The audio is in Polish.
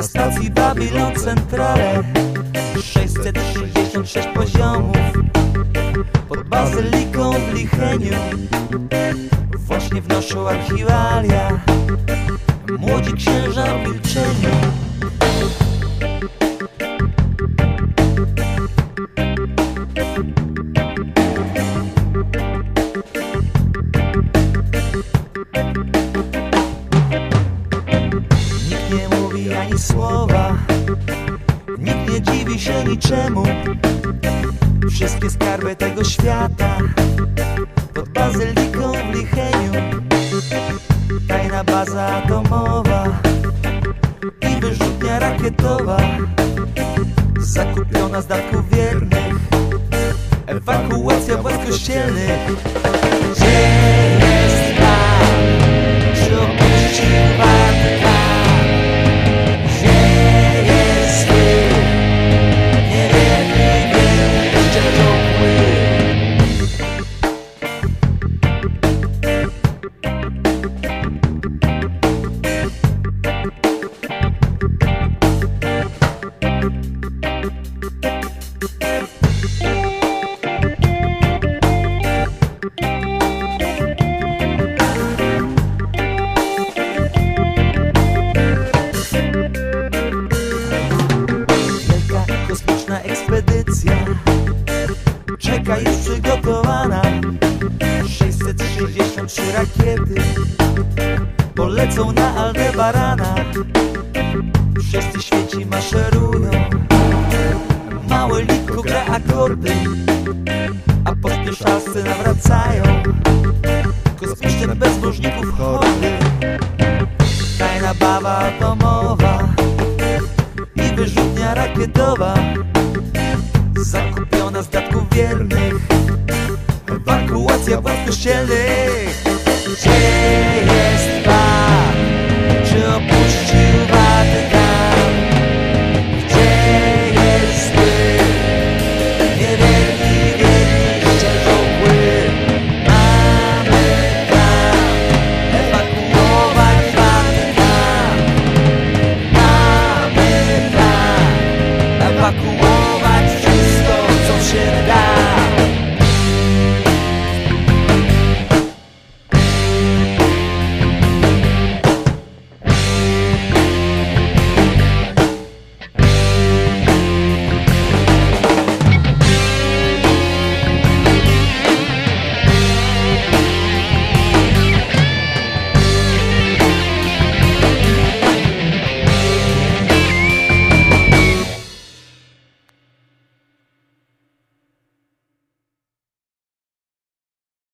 na stacji Babylon Centrale. 666 poziomów pod bazyliką w Licheniu. Właśnie wnoszą archiwalia młodzi księża w milczeniu. Nikt nie mówi ani słowa, nikt nie dziwi się niczemu. Wszystkie skarby tego świata pod bazyliką w Licheniu. Tajna baza atomowa i wyrzutnia rakietowa, zakupiona z datków wiernych, ewakuacja władz kościelnych. Gdzie jest Pan? Czy opuścił Watykan? Gdzie jest Ty? Niewielki wiek jeszcze ciągły. Kosmiczna ekspedycja czeka już przygotowana. 663 rakiety polecą na Aldebarana. Wszyscy świeci maszerują, małe litko gra akordy, a pospieszalscy nawracają kosmicznych bezbożników hordy. Tajna bawa atomowa i wyrzutnia rakietowa, zakupiona z datków wiernych, ewakuacja władz kościelnych. Gdzie jest